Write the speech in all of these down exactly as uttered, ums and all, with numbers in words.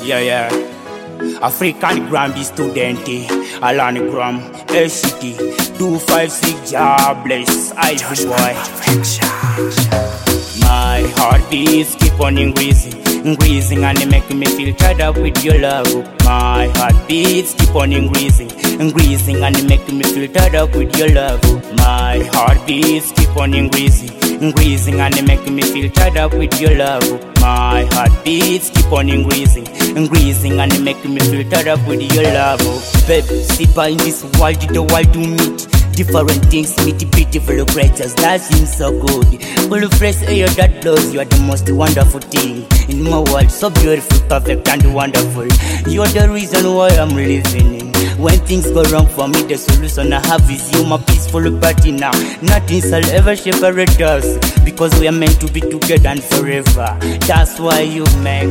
Yeah, yeah. African Grammy student, Alan Gram, L C T, two five six, jobless, Ivy boy. My heart beats keep on increasing, increasing, and it make me feel tied up with your love. My heart beats keep on increasing, increasing, and it make me feel tied up with your love. My heart beats keep on increasing, increasing, and it make me feel tied up with your love. My heart beats keep on increasing, increasing, and it make me feel tied up with your love. Baby, sit by in this world, the world to meet different things, meet beautiful creatures that seem so good. Full of fresh air that blows, you are the most wonderful thing in my world. So beautiful, perfect, and wonderful. You are the reason why I'm living. When things go wrong for me, the solution I have is you, my peaceful party now. Nothing shall ever separate us, because we are meant to be together and forever. That's why you make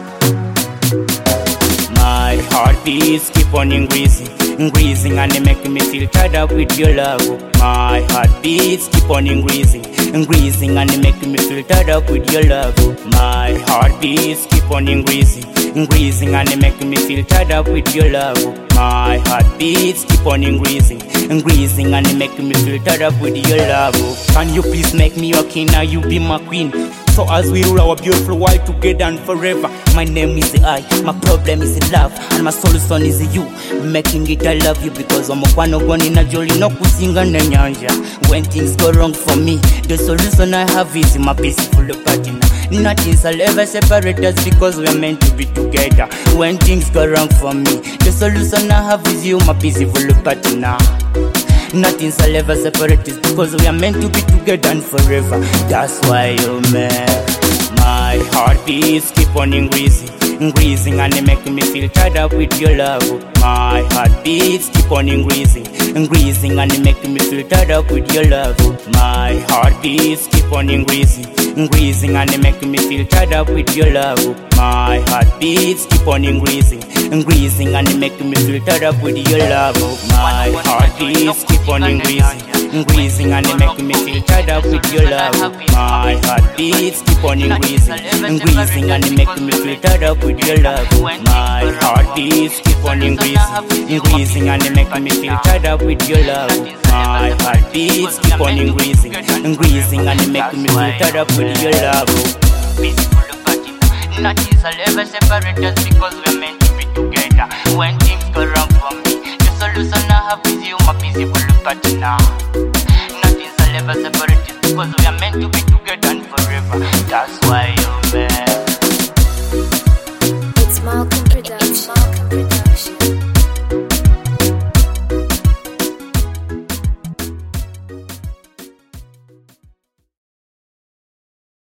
my heart beats keep on increasing, increasing, and it make me feel tied up with your love. My heart beats keep on increasing, increasing, and it make me feel tied up with your love. My heart beats keep on increasing, increasing, and it make me feel tied up with your love. My heart beats keep on increasing, increasing, and it make me feel tied up with your love. Can you please make me your king, now you be my queen? So as we rule our beautiful world together and forever. My name is I, my problem is love, and my solution is you. Making it I love you, because I'm a one of one in a jolly no kusinga nyanja. When things go wrong for me, the solution I have is my peaceful partner. Nothing shall ever separate us, because we are meant to be together. When things go wrong for me, the solution I have is you, my peaceful partner. Nothing shall ever separate us, because we are meant to be together and forever. That's why you make my heart beats keep on increasing, increasing, and it make me feel tied up with your love. My heart beats keep on increasing, increasing, and it make me feel tied up with your love. My heart beats keep on increasing, increasing, and it make me feel tied up with your love. My heart beats keep on increasing, increasing, and it make me feel tied up with your love. My heart beats keep on increasing, increasing, and it make me feel tied up with your love. My heart beats keep on increasing, increasing, and it make me feel tied up with your love. My heart beats keep on increasing, increasing, and it make me feel tied up with your love. My heart beats keep on increasing, increasing, and it make me feel tied up with your love. Peaceful party, nothing shall ever separate us, because we are meant to be together. When things go wrong for me, the solution I have is you, my peaceful partner. Nothing shall ever separate us, because we are meant to be together and forever. That's why you make